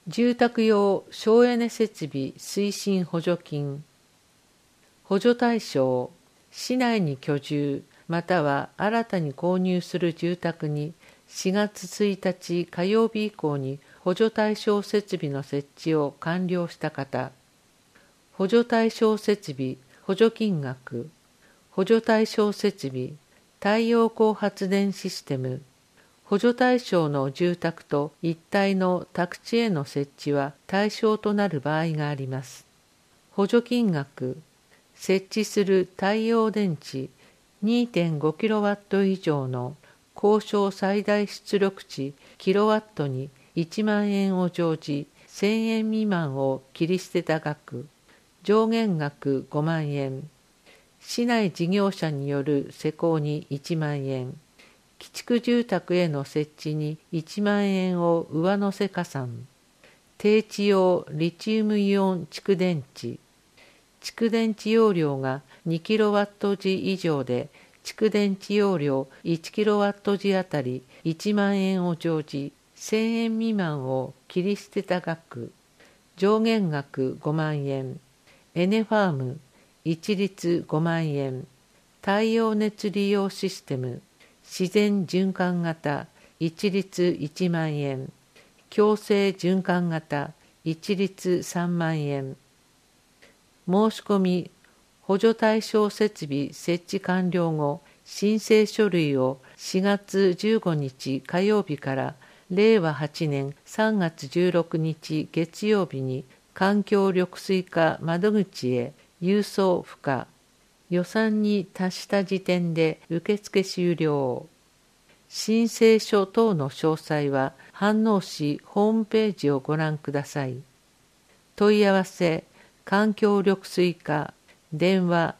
住宅用省エネ設備推進補助金。補助対象、市内に居住または新たに購入する住宅に4月1日火曜日以降に補助対象設備の設置を完了した方。補助対象設備補助金額。補助対象設備太陽光発電システム。補助対象の住宅と一体の宅地への設置は対象となる場合があります。補助金額。設置する太陽電池 2.5kW 以上の公証最大出力値キロワットに1万円を乗じ1000円未満を切り捨てた額。上限額5万円。市内事業者による施工に1万円。寄築住宅への設置に1万円を上乗せ加算。低地用リチウムイオン蓄電池。蓄電池容量が 2kW 時以上で、蓄電池容量 1kW 時あたり1万円を乗じ、1000円未満を切り捨てた額。上限額5万円。エネファーム、一律5万円。太陽熱利用システム、自然循環型、一律1万円。強制循環型、一律3万円。申し込み、補助対象設備設置完了後、申請書類を4月15日火曜日から令和8年3月16日月曜日に環境緑水課窓口へ郵送不可。予算に達した時点で受付終了。申請書等の詳細は飯能市ホームページをご覧ください。問い合わせ、環境緑水課、電話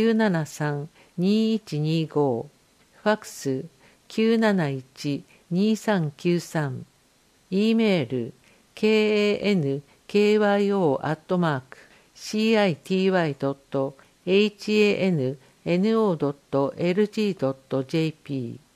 973-2125、ファクス 971-2393、E メール kankyo@city.hanno.lg.jp